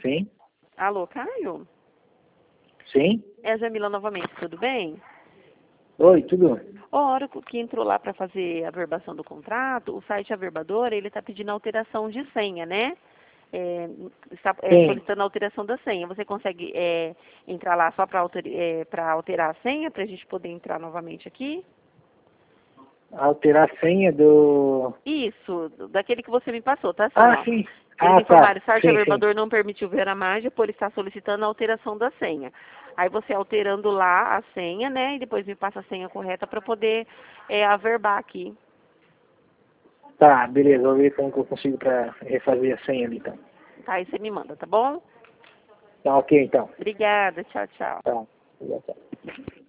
Sim, Alô, Caio? sim. É a Jamila novamente, tudo bem? Oi, tudo? A hora que entrou lá para fazer a averbação do contrato, o site Averbador, ele está pedindo alteração de senha, né? Está Sim. solicitando a alteração da senha. Você consegue entrar lá só para alterar a senha, para a gente poder entrar novamente aqui? Alterar a senha do... Isso, daquele que você me passou, tá assim, Ah, ó. sim. Eles Ah, me informaram, tá. o site Sim, sim. Averbador não permitiu ver a margem, por estar solicitando a alteração da senha. Aí você alterando lá a senha, né, e depois me passa a senha correta para poder averbar aqui. Tá, beleza. Vou ver como que eu consigo para refazer a senha ali, então. Tá, aí você me manda, tá bom? Tá ok, então. Obrigada, tchau, tchau. Tá. Obrigado.